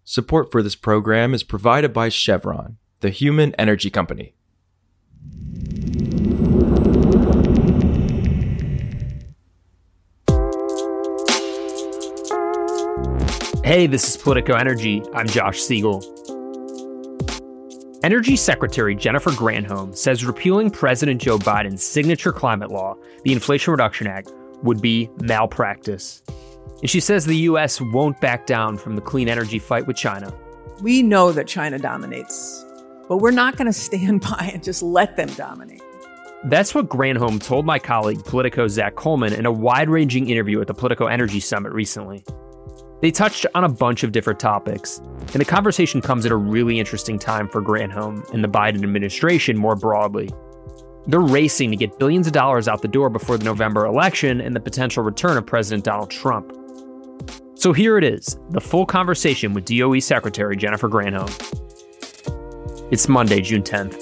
Support for this program is provided by Chevron, the human energy company. Hey, this is Politico Energy. I'm Josh Siegel. Energy Secretary Jennifer Granholm says repealing President Joe Biden's signature climate law, the Inflation Reduction Act, would be malpractice. And she says the U.S. won't back down from the clean energy fight with China. We know that China dominates, but we're not going to stand by and just let them dominate. That's what Granholm told my colleague Politico's Zach Coleman in a wide-ranging interview at the Politico Energy Summit recently. They touched on a bunch of different topics, and the conversation comes at a really interesting time for Granholm and the Biden administration more broadly. They're racing to get billions of dollars out the door before the November election and the potential return of President Donald Trump. So here it is, the full conversation with DOE Secretary Jennifer Granholm. It's Monday, June 10th.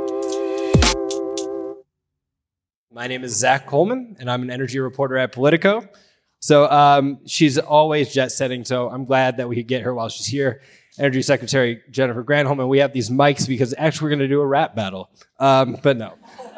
My name is Zach Coleman, and I'm an energy reporter at Politico. So she's always jet setting, so I'm glad that we could get her while she's here. Energy Secretary Jennifer Granholm, and we have these mics because actually we're going to do a rap battle. But no.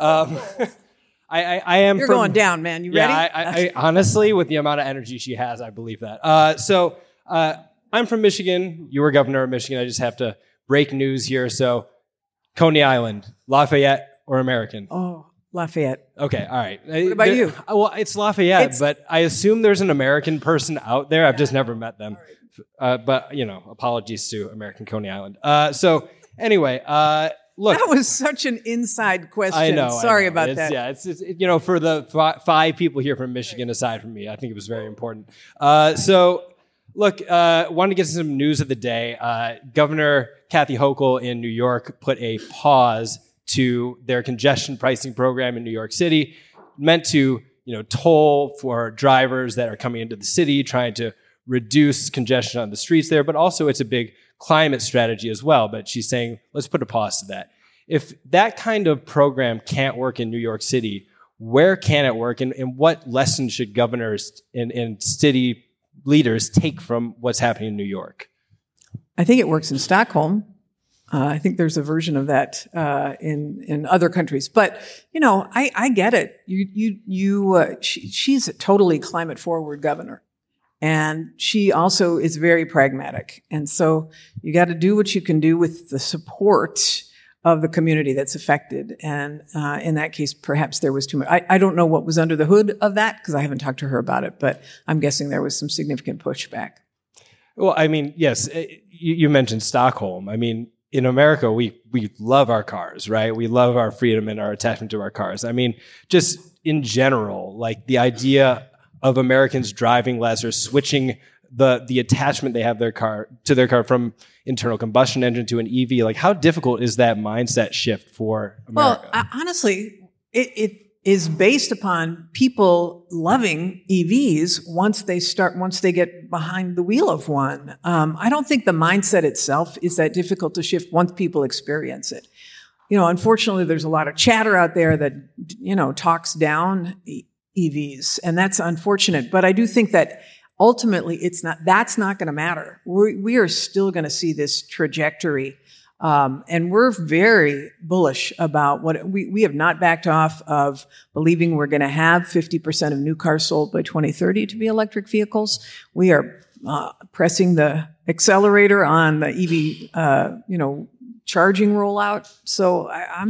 I am. You're going down, man. You ready? I honestly, with the amount of energy she has, I believe that. So I'm from Michigan. You were governor of Michigan. I just have to break news here. So Coney Island, Lafayette or American? Oh, Lafayette. Okay, all right. What about you? Well, it's Lafayette, but I assume there's an American person out there. I've just never met them. But, you know, apologies to American Coney Island. So anyway, look. That was such an inside question. I know. Sorry about that. Yeah, it's you know, for the five people here from Michigan aside from me, I think it was very important. So look, wanted to get some news of the day. Governor Kathy Hochul in New York put a pause to their congestion pricing program in New York City, meant to, you know, toll for drivers that are coming into the city, trying to reduce congestion on the streets there, but also it's a big climate strategy as well. But she's saying, let's put a pause to that. If that kind of program can't work in New York City, where can it work? And what lessons should governors and city leaders take from what's happening in New York? I think it works in Stockholm. I think there's a version of that in other countries. But, you know, I get it. She's a totally climate forward governor. And she also is very pragmatic. And so you got to do what you can do with the support of the community that's affected. And in that case, perhaps there was too much. I don't know what was under the hood of that because I haven't talked to her about it, but I'm guessing there was some significant pushback. Well, I mean, yes, you mentioned Stockholm. I mean, in America, we love our cars, right? We love our freedom and our attachment to our cars. I mean, just in general, like the idea of Americans driving less or switching the attachment they have to their car from internal combustion engine to an EV, like how difficult is that mindset shift for America? Well, honestly, it is based upon people loving EVs once they get behind the wheel of one. I don't think the mindset itself is that difficult to shift once people experience it. You know, unfortunately, there's a lot of chatter out there that, you know, talks down EVs, and that's unfortunate. But I do think that ultimately that's not going to matter. We are still going to see this trajectory. And we're very bullish about what we have not backed off of believing we're going to have 50% of new cars sold by 2030 to be electric vehicles. We are pressing the accelerator on the EV, charging rollout. So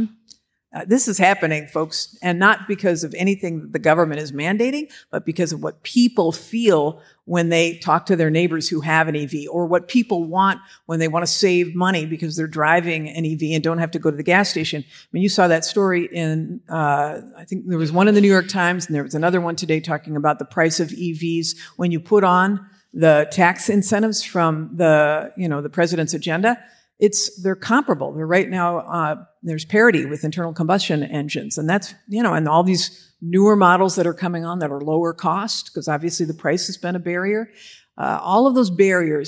this is happening, folks, and not because of anything that the government is mandating, but because of what people feel when they talk to their neighbors who have an EV, or what people want when they want to save money because they're driving an EV and don't have to go to the gas station. I mean, you saw that story in, I think there was one in the New York Times, and there was another one today talking about the price of EVs when you put on the tax incentives from the president's agenda. They're comparable. They're right now, there's parity with internal combustion engines. And that's, and all these newer models that are coming on that are lower cost, because obviously the price has been a barrier. All of those barriers,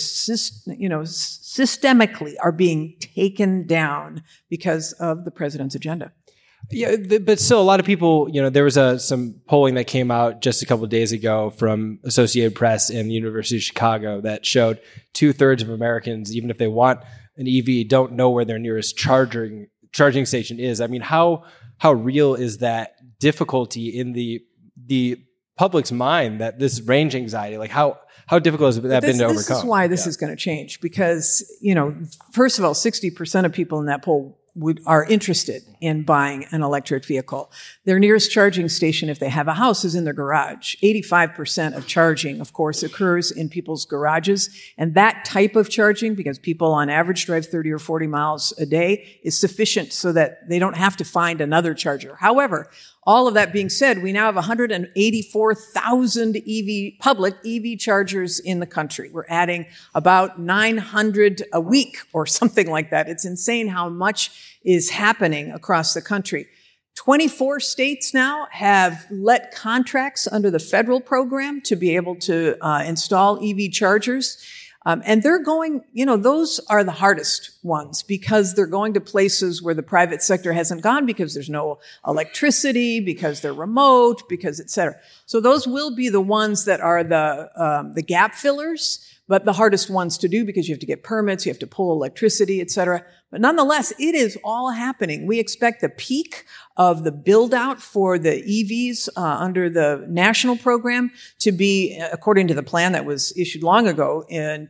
systemically are being taken down because of the president's agenda. Yeah, but still, a lot of people, there was some polling that came out just a couple of days ago from Associated Press and the University of Chicago that showed 2/3 of Americans, even if they want an EV, don't know where their nearest charging station is. I mean, how real is that difficulty in the public's mind, that this range anxiety? Like how difficult has that been to overcome? This is why this is going to change because, first of all, 60% of people in that poll are interested in buying an electric vehicle. Their nearest charging station, if they have a house, is in their garage. 85% of charging, of course, occurs in people's garages. And that type of charging, because people on average drive 30 or 40 miles a day, is sufficient so that they don't have to find another charger. However, all of that being said, we now have 184,000 public EV chargers in the country. We're adding about 900 a week or something like that. It's insane how much is happening across the country. 24 states now have let contracts under the federal program to be able to install EV chargers. And they're going, those are the hardest ones because they're going to places where the private sector hasn't gone because there's no electricity, because they're remote, because et cetera. So those will be the ones that are the gap fillers, but the hardest ones to do because you have to get permits, you have to pull electricity, et cetera. But nonetheless, it is all happening. We expect the peak of the build out for the EVs under the national program to be, according to the plan that was issued long ago, in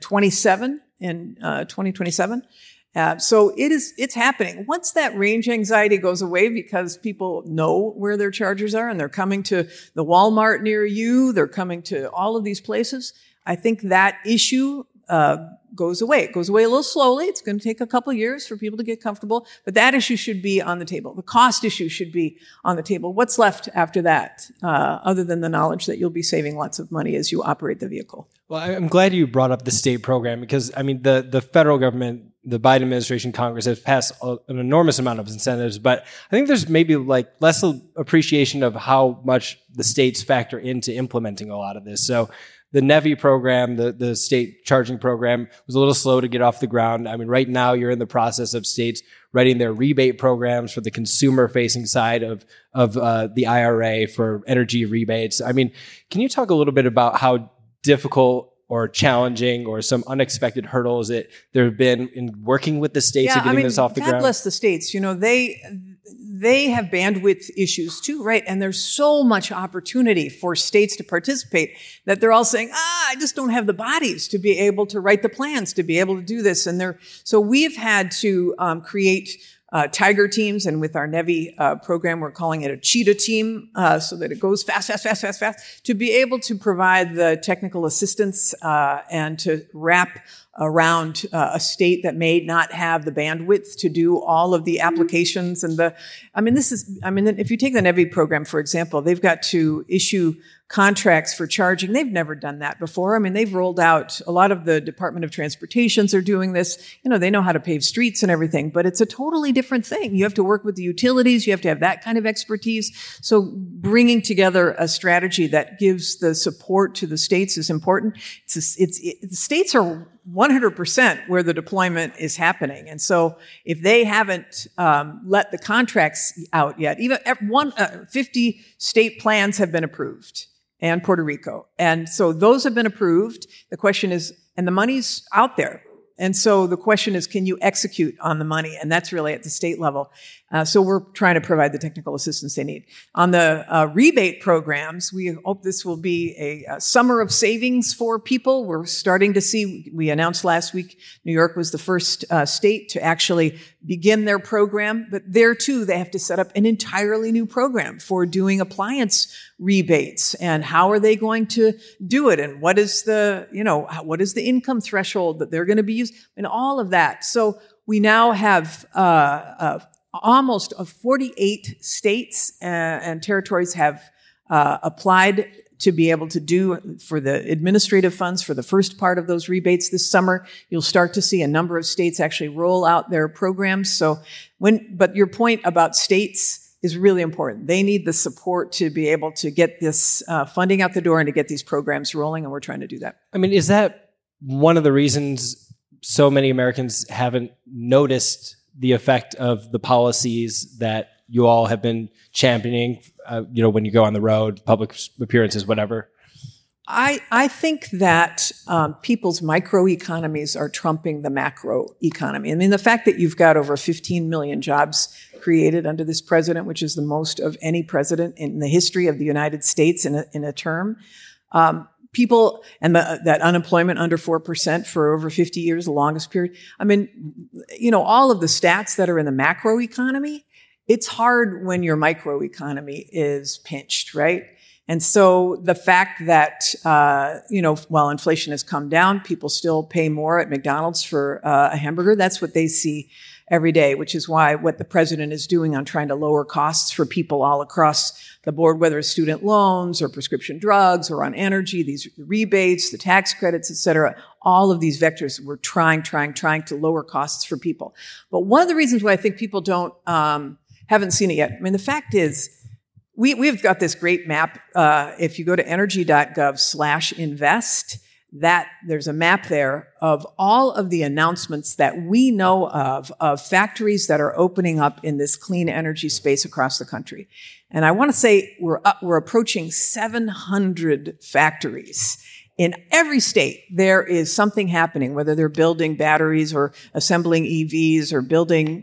2027. So it's happening. Once that range anxiety goes away because people know where their chargers are and they're coming to the Walmart near you, they're coming to all of these places, I think that issue goes away. It goes away a little slowly. It's going to take a couple of years for people to get comfortable, but that issue should be on the table. The cost issue should be on the table. What's left after that, other than the knowledge that you'll be saving lots of money as you operate the vehicle? Well, I'm glad you brought up the state program because, the federal government, the Biden administration, Congress has passed an enormous amount of incentives, but I think there's maybe less appreciation of how much the states factor into implementing a lot of this. So the NEVI program, the state charging program, was a little slow to get off the ground. Right now you're in the process of states writing their rebate programs for the consumer-facing side of the IRA for energy rebates. Can you talk a little bit about how difficult or challenging or some unexpected hurdles that there have been in working with the states and getting this off the ground? God bless the states. They have bandwidth issues too, right? And there's so much opportunity for states to participate that they're all saying, I just don't have the bodies to be able to write the plans, to be able to do this. So we've had to create tiger teams, and with our NEVI program, we're calling it a cheetah team, so that it goes fast, to be able to provide the technical assistance and to wrap around a state that may not have the bandwidth to do all of the applications and if you take the NEVI program, for example, they've got to issue contracts for charging. They've never done that before. They've rolled out, a lot of the Department of Transportations are doing this. They know how to pave streets and everything, but it's a totally different thing. You have to work with the utilities. You have to have that kind of expertise. So bringing together a strategy that gives the support to the states is important. The states are 100% where the deployment is happening. And so if they haven't let the contracts out yet, even 50 state plans have been approved, and Puerto Rico. And so those have been approved. The question is, and the money's out there. And so the question is, can you execute on the money? And that's really at the state level. So we're trying to provide the technical assistance they need. On the rebate programs, we hope this will be a summer of savings for people. We're starting to see, we announced last week, New York was the first state to actually begin their program. But there too, they have to set up an entirely new program for doing appliance rebates. And how are they going to do it? And what is the income threshold that they're going to be using? And all of that. So we now have almost 48 states and territories have applied to be able to do for the administrative funds for the first part of those rebates this summer. You'll start to see a number of states actually roll out their programs. But your point about states is really important. They need the support to be able to get this funding out the door and to get these programs rolling, and we're trying to do that. Is that one of the reasons so many Americans haven't noticed the effect of the policies that you all have been championing, when you go on the road, public appearances, whatever? I think that people's microeconomies are trumping the macro economy. I mean, the fact that you've got over 15 million jobs created under this president, which is the most of any president in the history of the United States in a term. People, and that unemployment under 4% for over 50 years, the longest period. I mean, all of the stats that are in the macro economy, it's hard when your microeconomy is pinched, right? And so the fact that, while inflation has come down, people still pay more at McDonald's for a hamburger. That's what they see every day, which is why what the president is doing on trying to lower costs for people all across the board, whether it's student loans or prescription drugs or on energy, these rebates, the tax credits, et cetera, all of these vectors, we're trying to lower costs for people. But one of the reasons why I think people haven't seen it yet, I mean, the fact is, we've got this great map. If you go to energy.gov/invest, there's a map there of all of the announcements that we know of factories that are opening up in this clean energy space across the country. And I want to say we're approaching 700 factories. In every state, there is something happening, whether they're building batteries or assembling EVs or building,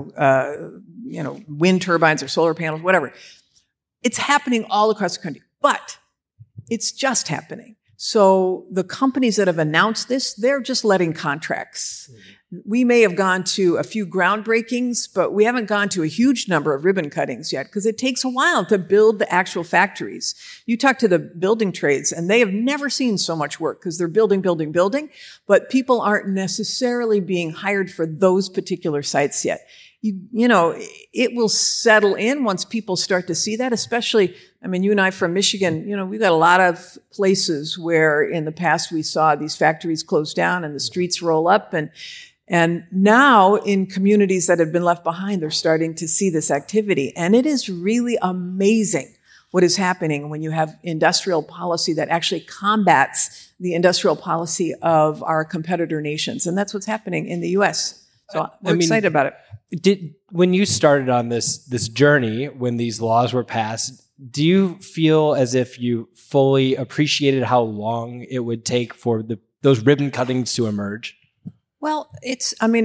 wind turbines or solar panels, whatever. It's happening all across the country, but it's just happening. So the companies that have announced this, they're just letting contracts. We may have gone to a few groundbreakings, but we haven't gone to a huge number of ribbon cuttings yet because it takes a while to build the actual factories. You talk to the building trades and they have never seen so much work because they're building, but people aren't necessarily being hired for those particular sites yet. It will settle in once people start to see that, especially, I mean, you and I from Michigan, we've got a lot of places where in the past we saw these factories close down and the streets roll up. And now in communities that have been left behind, they're starting to see this activity. And it is really amazing what is happening when you have industrial policy that actually combats the industrial policy of our competitor nations. And that's what's happening in the U.S. So we're excited about it. When you started on this journey, when these laws were passed, do you feel as if you fully appreciated how long it would take for those ribbon cuttings to emerge? Well, it's been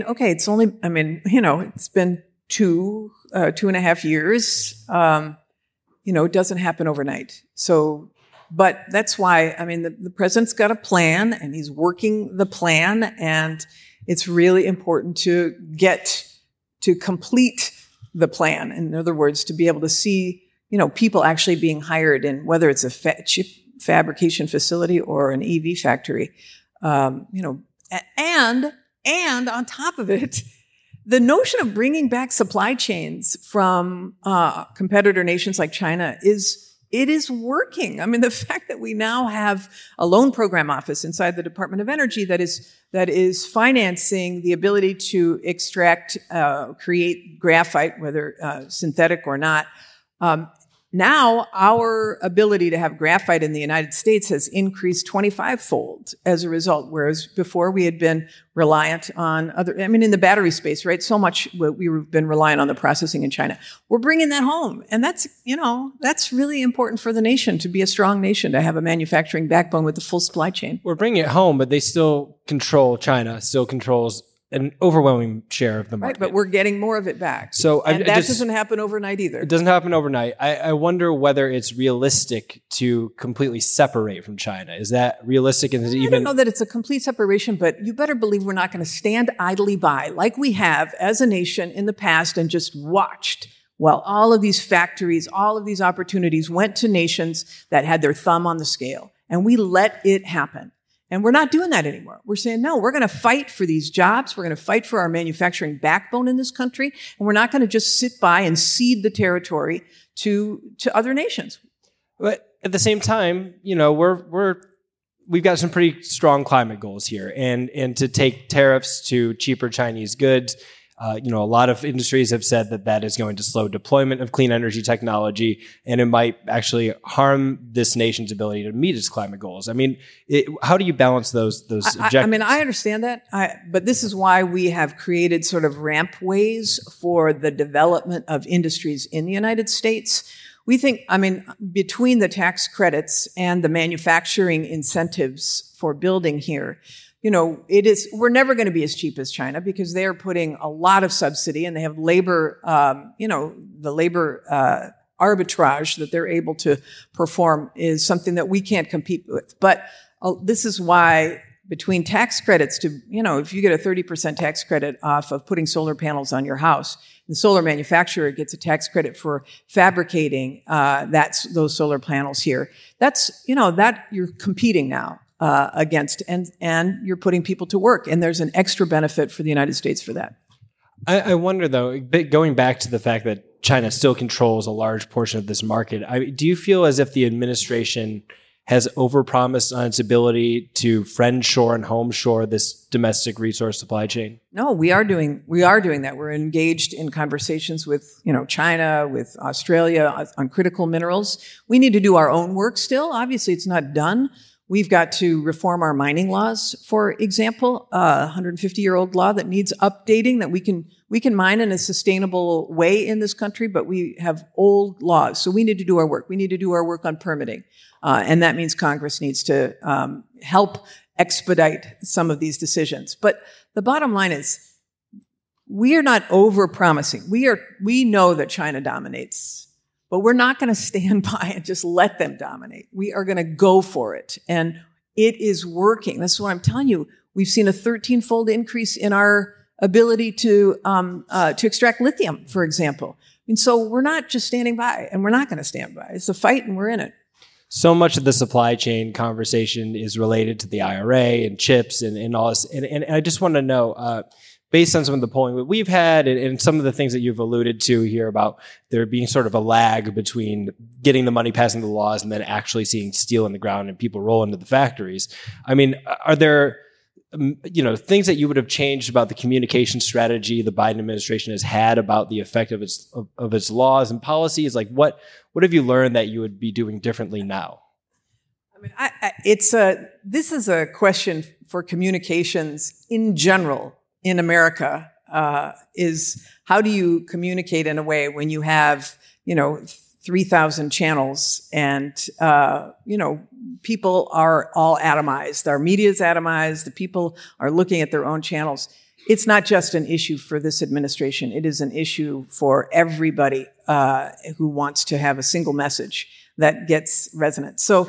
2.5 years. It doesn't happen overnight. So, but that's why, the president's got a plan and he's working the plan, and it's really important to get to complete the plan. In other words, to be able to see, people actually being hired in whether it's a chip fabrication facility or an EV factory, and on top of it, the notion of bringing back supply chains from competitor nations like China is working. The fact that we now have a loan program office inside the Department of Energy that is financing the ability to create graphite, whether synthetic or not. Now our ability to have graphite in the United States has increased 25-fold as a result, whereas before we had been reliant on in the battery space, right? So much we've been reliant on the processing in China. We're bringing that home. And that's really important for the nation, to be a strong nation, to have a manufacturing backbone with the full supply chain. We're bringing it home, but they still control, China still controls an overwhelming share of the market. Right, but we're getting more of it back. So that doesn't happen overnight either. It doesn't happen overnight. I wonder whether it's realistic to completely separate from China. Is that realistic? And I don't know that it's a complete separation, but you better believe we're not going to stand idly by like we have as a nation in the past and just watched while all of these factories, all of these opportunities went to nations that had their thumb on the scale. And we let it happen. And we're not doing that anymore. We're saying, no, we're going to fight for these jobs. We're going to fight for our manufacturing backbone in this country. And we're not going to just sit by and cede the territory to other nations. But at the same time, we've got some pretty strong climate goals here. And to take tariffs to cheaper Chinese goods, A lot of industries have said that is going to slow deployment of clean energy technology, and it might actually harm this nation's ability to meet its climate goals. I mean, how do you balance those objectives? I mean, I understand that, but this is why we have created sort of rampways for the development of industries in the United States. We think, between the tax credits and the manufacturing incentives for building here, we're never going to be as cheap as China because they are putting a lot of subsidy and they have labor, the labor arbitrage that they're able to perform is something that we can't compete with. But this is why between tax credits if you get a 30% tax credit off of putting solar panels on your house, the solar manufacturer gets a tax credit for fabricating those solar panels here. That's, that you're competing now against, and you're putting people to work. And there's an extra benefit for the United States for that. I wonder, though, going back to the fact that China still controls a large portion of this market, do you feel as if the administration has overpromised on its ability to friend-shore and home-shore this domestic resource supply chain? No, we are doing that. We're engaged in conversations with, China, with Australia on critical minerals. We need to do our own work still. Obviously, it's not done. We've got to reform our mining laws, for example, a 150-year-old law that needs updating, that we can mine in a sustainable way in this country, but we have old laws. So we need to do our work. We need to do our work on permitting. And that means Congress needs to help expedite some of these decisions. But the bottom line is, we are not over-promising. We know that China dominates. But we're not going to stand by and just let them dominate. We are going to go for it. And it is working. That's what I'm telling you. We've seen a 13-fold increase in our ability to extract lithium, for example. And so we're not just standing by, and we're not going to stand by. It's a fight, and we're in it. So much of the supply chain conversation is related to the IRA and chips and all this. And I just want to know, based on some of the polling that we've had and some of the things that you've alluded to here about there being sort of a lag between getting the money passing the laws and then actually seeing steel in the ground and people roll into the factories. I mean, are there, things that you would have changed about the communication strategy the Biden administration has had about the effect of its laws and policies? Like what have you learned that you would be doing differently now? I mean, this is a question for communications in general. In America, is how do you communicate in a way when you have, 3,000 channels and, people are all atomized. Our media is atomized. The people are looking at their own channels. It's not just an issue for this administration. It is an issue for everybody who wants to have a single message that gets resonance. So,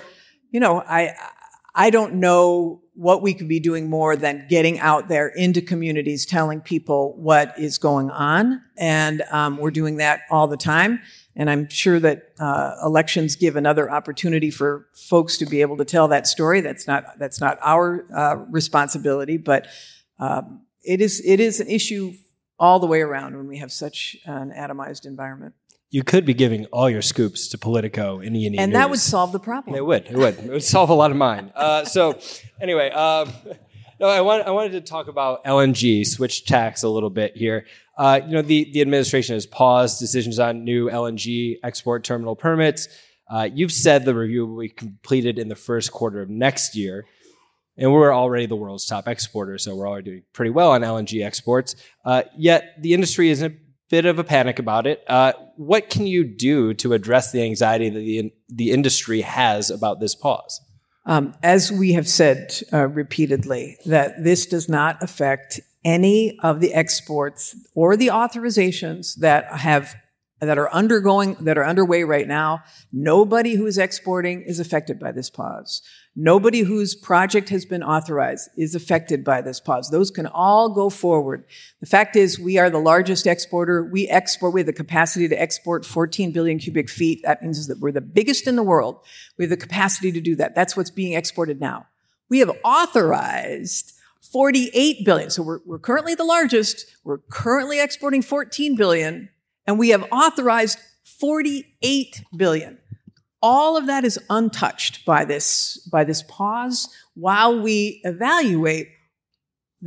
I don't know what we could be doing more than getting out there into communities, telling people what is going on. And we're doing that all the time. And I'm sure that elections give another opportunity for folks to be able to tell that story. That's not our responsibility, but it is an issue all the way around when we have such an atomized environment. You could be giving all your scoops to Politico and E&E and News. That would solve the problem. It would solve a lot of mine. So anyway, I wanted to talk about LNG, switch tax a little bit here. The administration has paused decisions on new LNG export terminal permits. You've said the review will be completed in the first quarter of next year. And we're already the world's top exporter, so we're already doing pretty well on LNG exports. Yet the industry is in a bit of a panic about it. What can you do to address the anxiety that the industry has about this pause? As we have said repeatedly, that this does not affect any of the exports or the authorizations that are underway right now. Nobody who is exporting is affected by this pause. Nobody whose project has been authorized is affected by this pause. Those can all go forward. The fact is, we are the largest exporter. We have the capacity to export 14 billion cubic feet. That means that we're the biggest in the world. We have the capacity to do that. That's what's being exported now. We have authorized 48 billion. So we're currently the largest. We're currently exporting 14 billion, and we have authorized 48 billion. All of that is untouched by this pause while we evaluate that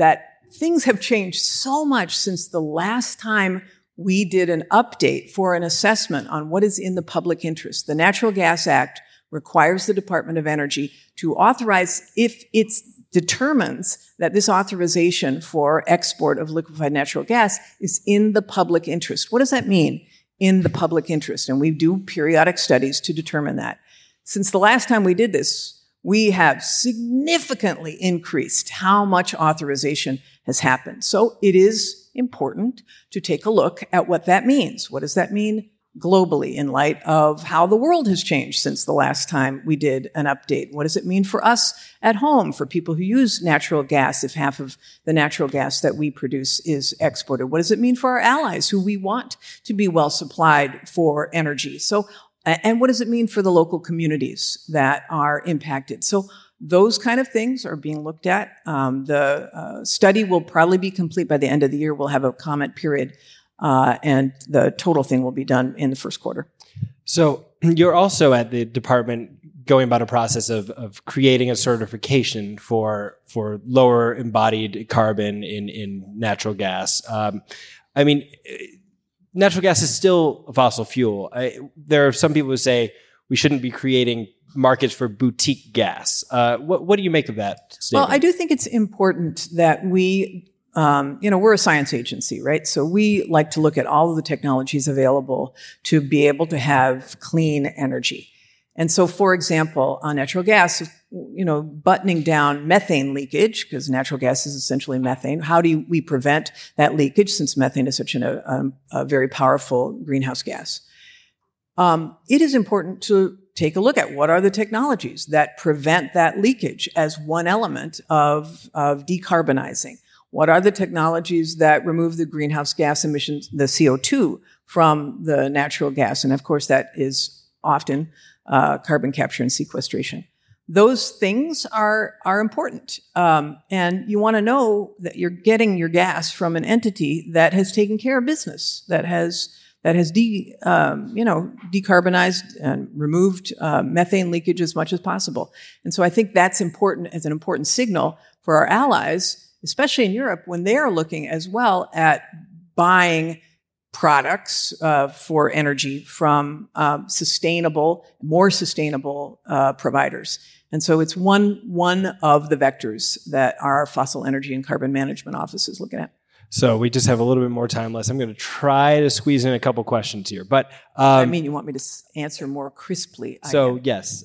things have changed so much since the last time we did an update for an assessment on what is in the public interest. The Natural Gas Act requires the Department of Energy to authorize, if it determines that this authorization for export of liquefied natural gas is in the public interest. What does that mean, in the public interest? And we do periodic studies to determine that. Since the last time we did this, we have significantly increased how much authorization has happened. So it is important to take a look at what that means. What does that mean globally in light of how the world has changed since the last time we did an update? What does it mean for us at home, for people who use natural gas, if half of the natural gas that we produce is exported? What does it mean for our allies who we want to be well supplied for energy? So, and what does it mean for the local communities that are impacted? So those kind of things are being looked at. The study will probably be complete by the end of the year. We'll have a comment period, and the total thing will be done in the first quarter. So you're also at the department going about a process of creating a certification for lower embodied carbon in natural gas. I mean, natural gas is still a fossil fuel. There are some people who say we shouldn't be creating markets for boutique gas. What do you make of that statement? Well, I do think it's important that we, we're a science agency, right? So we like to look at all of the technologies available to be able to have clean energy. And so, for example, on natural gas, buttoning down methane leakage, because natural gas is essentially methane. How do we prevent that leakage, since methane is such a very powerful greenhouse gas? It is important to take a look at what are the technologies that prevent that leakage as one element of decarbonizing. What are the technologies that remove the greenhouse gas emissions, the CO2, from the natural gas? And of course, that is often carbon capture and sequestration. Those things are important. And you want to know that you're getting your gas from an entity that has taken care of business, that has decarbonized and removed methane leakage as much as possible. And so I think that's important as an important signal for our allies, especially in Europe, when they are looking as well at buying products for energy from more sustainable providers. And so it's one of the vectors that our fossil energy and carbon management office is looking at. So we just have a little bit more time left. I'm going to try to squeeze in a couple questions here, but I mean, you want me to answer more crisply? Yes.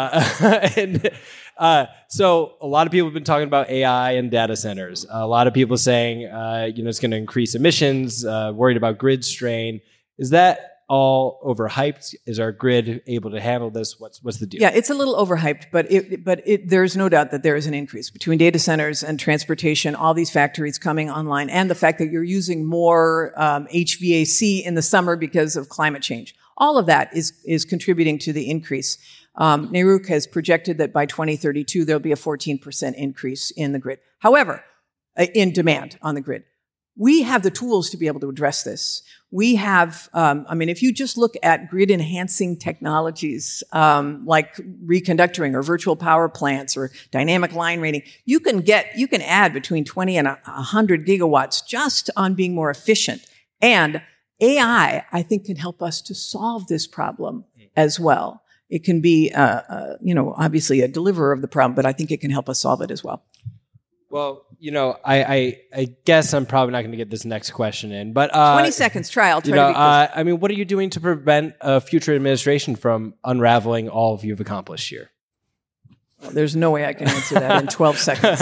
So a lot of people have been talking about AI and data centers. A lot of people saying, it's going to increase emissions, worried about grid strain. Is that all overhyped? Is our grid able to handle this? What's the deal? Yeah, it's a little overhyped, but there's no doubt that there is an increase between data centers and transportation, all these factories coming online, and the fact that you're using more HVAC in the summer because of climate change. All of that is contributing to the increase. NARUC has projected that by 2032, there'll be a 14% increase in the grid. However, in demand on the grid. We have the tools to be able to address this. We have, if you just look at grid enhancing technologies, like reconductoring or virtual power plants or dynamic line rating, you can add between 20 and 100 gigawatts just on being more efficient. And AI, I think, can help us to solve this problem as well. It can be, obviously a deliverer of the problem, but I think it can help us solve it as well. Well, I guess I'm probably not going to get this next question in, but 20 seconds. I'll try to be crisp. What are you doing to prevent a future administration from unraveling all you've accomplished here? Well, there's no way I can answer that in 12 seconds.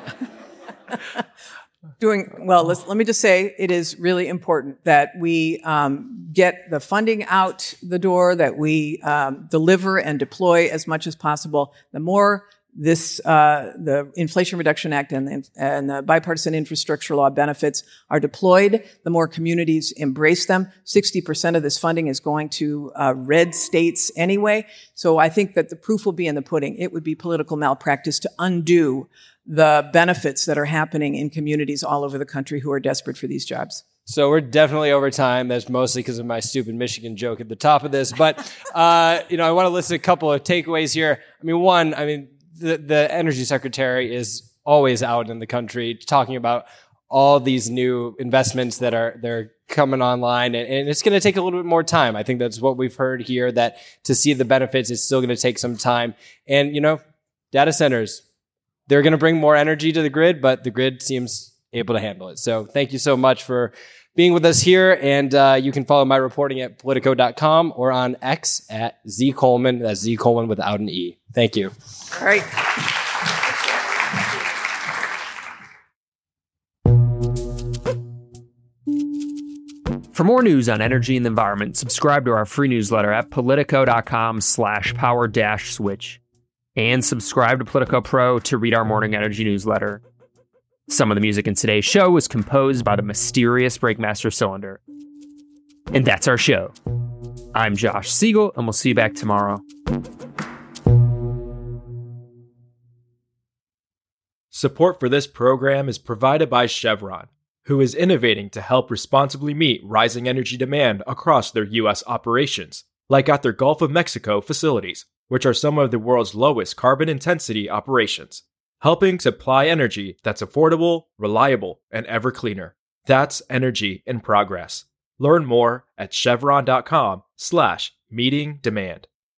Let me just say it is really important that we get the funding out the door, that we deliver and deploy as much as possible. The more the Inflation Reduction Act and the bipartisan infrastructure law benefits are deployed, the more communities embrace them. 60% of this funding is going to red states anyway. So I think that the proof will be in the pudding. It would be political malpractice to undo the benefits that are happening in communities all over the country who are desperate for these jobs. So we're definitely over time. That's mostly because of my stupid Michigan joke at the top of this. But, I want to list a couple of takeaways here. The Energy Secretary is always out in the country talking about all these new investments that they're coming online, and it's going to take a little bit more time. I think that's what we've heard here, that to see the benefits, it's still going to take some time. And, data centers, they're going to bring more energy to the grid, but the grid seems able to handle it. So thank you so much for being with us here. And you can follow my reporting at Politico.com or on X at Z Coleman. That's Z Coleman without an E. Thank you. All right. For more news on energy and the environment, subscribe to our free newsletter at Politico.com/power-switch. And subscribe to Politico Pro to read our morning energy newsletter. Some of the music in today's show was composed by the mysterious Breakmaster Cylinder. And that's our show. I'm Josh Siegel, and we'll see you back tomorrow. Support for this program is provided by Chevron, who is innovating to help responsibly meet rising energy demand across their U.S. operations, like at their Gulf of Mexico facilities, which are some of the world's lowest carbon intensity operations, helping supply energy that's affordable, reliable, and ever cleaner. That's energy in progress. Learn more at chevron.com/meeting demand.